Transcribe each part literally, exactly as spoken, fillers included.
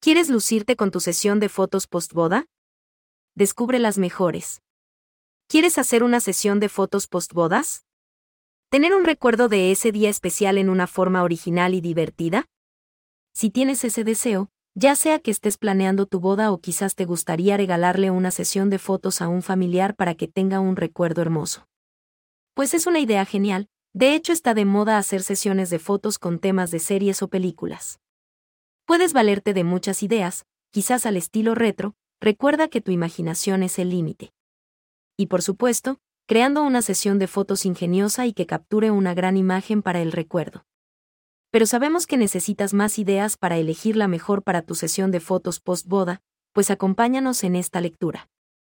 ¿Quieres lucirte con tu sesión de fotos postboda? Descubre las mejores. ¿Quieres hacer una sesión de fotos postbodas? ¿Tener un recuerdo de ese día especial en una forma original y divertida? Si tienes ese deseo, ya sea que estés planeando tu boda o quizás te gustaría regalarle una sesión de fotos a un familiar para que tenga un recuerdo hermoso. Pues es una idea genial, de hecho está de moda hacer sesiones de fotos con temas de series o películas. Puedes valerte de muchas ideas, quizás al estilo retro, recuerda que tu imaginación es el límite. Y por supuesto, creando una sesión de fotos ingeniosa y que capture una gran imagen para el recuerdo. Pero sabemos que necesitas más ideas para elegir la mejor para tu sesión de fotos post-boda, pues acompáñanos en esta lectura.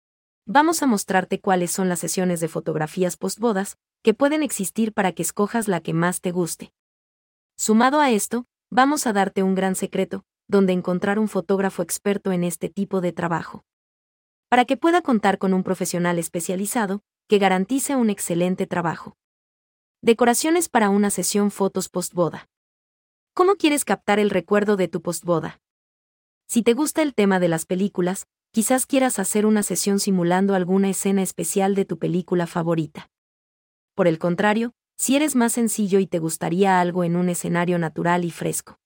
Vamos a mostrarte cuáles son las sesiones de fotografías post-bodas que pueden existir para que escojas la que más te guste. Sumado a esto, vamos a darte un gran secreto, donde encontrar un fotógrafo experto en este tipo de trabajo. Para que pueda contar con un profesional especializado, que garantice un excelente trabajo. Decoraciones para una sesión fotos postboda. ¿Cómo quieres captar el recuerdo de tu postboda? Si te gusta el tema de las películas, quizás quieras hacer una sesión simulando alguna escena especial de tu película favorita. Por el contrario, si eres más sencillo y te gustaría algo en un escenario natural y fresco,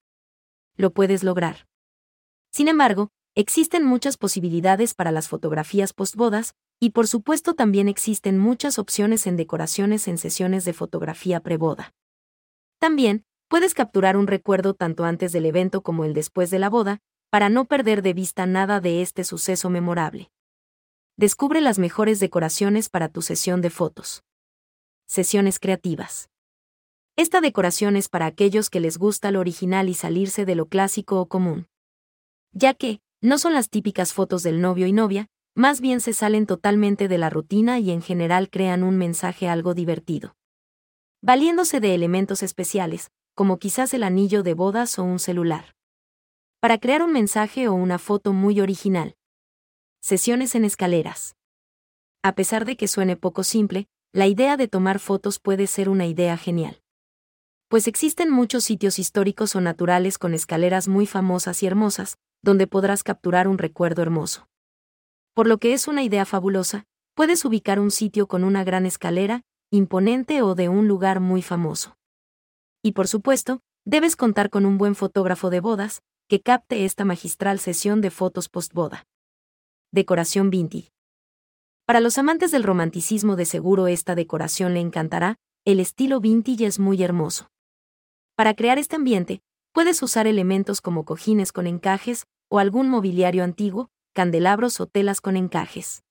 lo puedes lograr. Sin embargo, existen muchas posibilidades para las fotografías postbodas, y por supuesto también existen muchas opciones en decoraciones en sesiones de fotografía preboda. También, puedes capturar un recuerdo tanto antes del evento como el después de la boda, para no perder de vista nada de este suceso memorable. Descubre las mejores decoraciones para tu sesión de fotos. Sesiones creativas. Esta decoración es para aquellos que les gusta lo original y salirse de lo clásico o común. Ya que, no son las típicas fotos del novio y novia, más bien se salen totalmente de la rutina y en general crean un mensaje algo divertido. Valiéndose de elementos especiales, como quizás el anillo de bodas o un celular. Para crear un mensaje o una foto muy original. Sesiones en escaleras. A pesar de que suene poco simple, la idea de tomar fotos puede ser una idea genial. Pues existen muchos sitios históricos o naturales con escaleras muy famosas y hermosas, donde podrás capturar un recuerdo hermoso. Por lo que es una idea fabulosa, puedes ubicar un sitio con una gran escalera, imponente o de un lugar muy famoso. Y por supuesto, debes contar con un buen fotógrafo de bodas, que capte esta magistral sesión de fotos postboda. Decoración vintage. Para los amantes del romanticismo de seguro esta decoración le encantará, el estilo vintage es muy hermoso. Para crear este ambiente, puedes usar elementos como cojines con encajes, o algún mobiliario antiguo, candelabros o telas con encajes.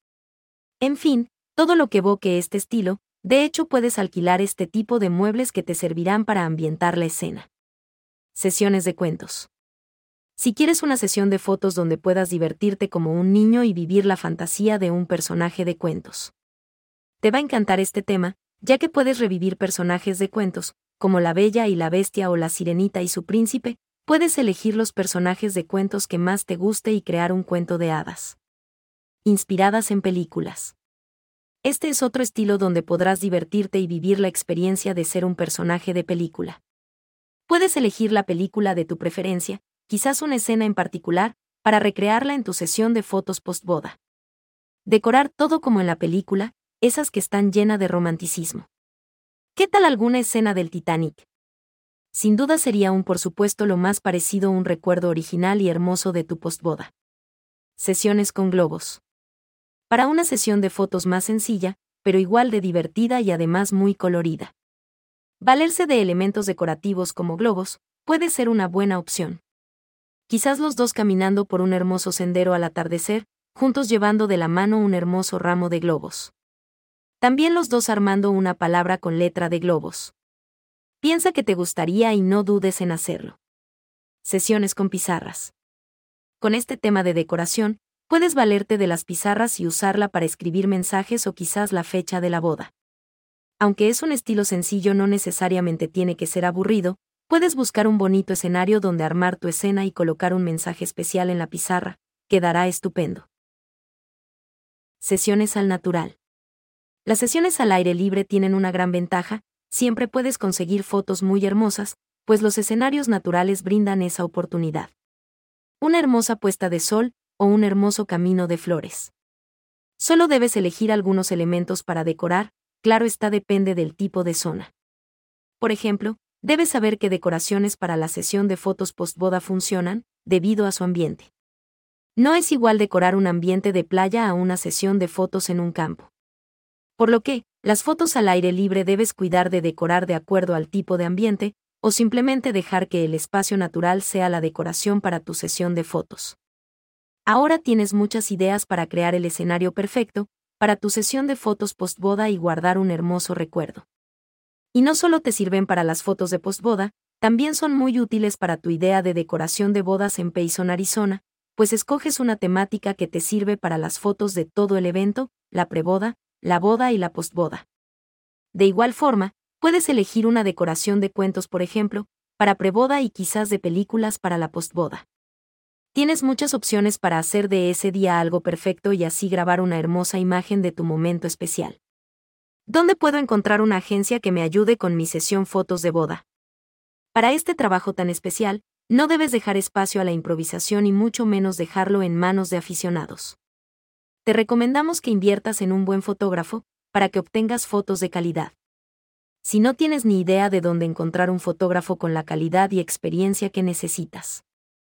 En fin, todo lo que evoque este estilo, de hecho puedes alquilar este tipo de muebles que te servirán para ambientar la escena. Sesiones de cuentos. Si quieres una sesión de fotos donde puedas divertirte como un niño y vivir la fantasía de un personaje de cuentos. Te va a encantar este tema, ya que puedes revivir personajes de cuentos, como la Bella y la Bestia o la Sirenita y su príncipe, puedes elegir los personajes de cuentos que más te guste y crear un cuento de hadas. Inspiradas en películas. Este es otro estilo donde podrás divertirte y vivir la experiencia de ser un personaje de película. Puedes elegir la película de tu preferencia, quizás una escena en particular, para recrearla en tu sesión de fotos postboda. Decorar todo como en la película, esas que están llenas de romanticismo. ¿Qué tal alguna escena del Titanic? Sin duda sería un por supuesto lo más parecido a un recuerdo original y hermoso de tu postboda. Sesiones con globos. Para una sesión de fotos más sencilla, pero igual de divertida y además muy colorida. Valerse de elementos decorativos como globos, puede ser una buena opción. Quizás los dos caminando por un hermoso sendero al atardecer, juntos llevando de la mano un hermoso ramo de globos. También los dos armando una palabra con letra de globos. Piensa que te gustaría y no dudes en hacerlo. Sesiones con pizarras. Con este tema de decoración, puedes valerte de las pizarras y usarla para escribir mensajes o quizás la fecha de la boda. Aunque es un estilo sencillo, no necesariamente tiene que ser aburrido, puedes buscar un bonito escenario donde armar tu escena y colocar un mensaje especial en la pizarra, quedará estupendo. Sesiones al natural. Las sesiones al aire libre tienen una gran ventaja, siempre puedes conseguir fotos muy hermosas, pues los escenarios naturales brindan esa oportunidad. una hermosa puesta de sol o un hermoso camino de flores. Solo debes elegir algunos elementos para decorar, claro está, depende del tipo de zona. Por ejemplo, debes saber qué decoraciones para la sesión de fotos postboda funcionan, debido a su ambiente. No es igual decorar un ambiente de playa a una sesión de fotos en un campo. Por lo que, las fotos al aire libre debes cuidar de decorar de acuerdo al tipo de ambiente, o simplemente dejar que el espacio natural sea la decoración para tu sesión de fotos. Ahora tienes muchas ideas para crear el escenario perfecto para tu sesión de fotos postboda y guardar un hermoso recuerdo. Y no solo te sirven para las fotos de postboda, también son muy útiles para tu idea de decoración de bodas en Payson, Arizona, pues escoges una temática que te sirve para las fotos de todo el evento, la preboda, la boda y la postboda. De igual forma, puedes elegir una decoración de cuentos, por ejemplo, para preboda y quizás de películas para la postboda. Tienes muchas opciones para hacer de ese día algo perfecto y así grabar una hermosa imagen de tu momento especial. ¿Dónde puedo encontrar una agencia que me ayude con mi sesión fotos de boda? Para este trabajo tan especial, no debes dejar espacio a la improvisación y mucho menos dejarlo en manos de aficionados. Te recomendamos que inviertas en un buen fotógrafo para que obtengas fotos de calidad. Si no tienes ni idea de dónde encontrar un fotógrafo con la calidad y experiencia que necesitas,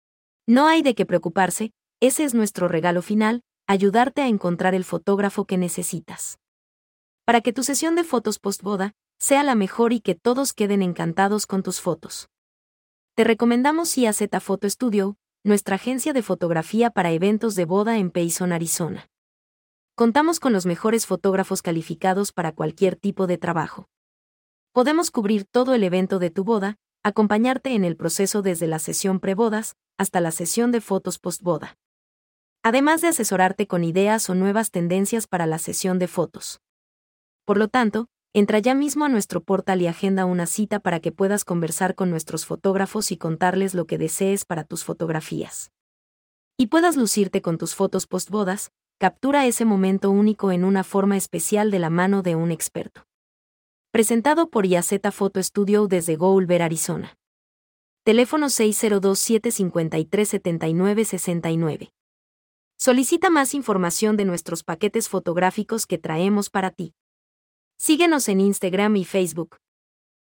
no hay de qué preocuparse, ese es nuestro regalo final, ayudarte a encontrar el fotógrafo que necesitas. Para que tu sesión de fotos postboda sea la mejor y que todos queden encantados con tus fotos. Te recomendamos I A Z Photo Studio, nuestra agencia de fotografía para eventos de boda en Payson, Arizona. Contamos con los mejores fotógrafos calificados para cualquier tipo de trabajo. Podemos cubrir todo el evento de tu boda, acompañarte en el proceso desde la sesión prebodas hasta la sesión de fotos postboda. Además de asesorarte con ideas o nuevas tendencias para la sesión de fotos. Por lo tanto, entra ya mismo a nuestro portal y agenda una cita para que puedas conversar con nuestros fotógrafos y contarles lo que desees para tus fotografías. Y puedas lucirte con tus fotos postbodas, captura ese momento único en una forma especial de la mano de un experto. Presentado por I A Z Photo Studio desde Goulver, Arizona. Teléfono seis cero dos, siete cinco tres, siete nueve seis nueve. Solicita más información de nuestros paquetes fotográficos que traemos para ti. Síguenos en Instagram y Facebook,